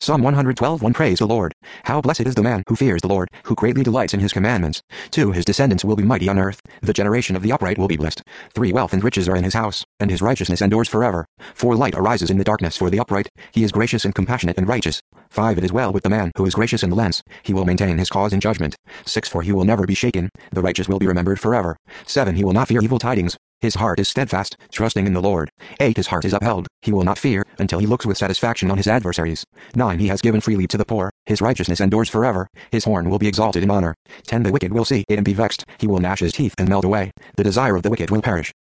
Psalm 112:1 Praise the Lord. How blessed is the man who fears the Lord, who greatly delights in his commandments. 2. His descendants will be mighty on earth. The generation of the upright will be blessed. 3. Wealth and riches are in his house, and his righteousness endures forever. 4. Light arises in the darkness for the upright. He is gracious and compassionate and righteous. 5. It is well with the man who is gracious and relents. He will maintain his cause in judgment. 6. For he will never be shaken. The righteous will be remembered forever. 7. He will not fear evil tidings. His heart is steadfast, trusting in the Lord. 8. His heart is upheld. He will not fear, until he looks with satisfaction on his adversaries. 9. He has given freely to the poor. His righteousness endures forever. His horn will be exalted in honor. 10. The wicked will see it and be vexed. He will gnash his teeth and melt away. The desire of the wicked will perish.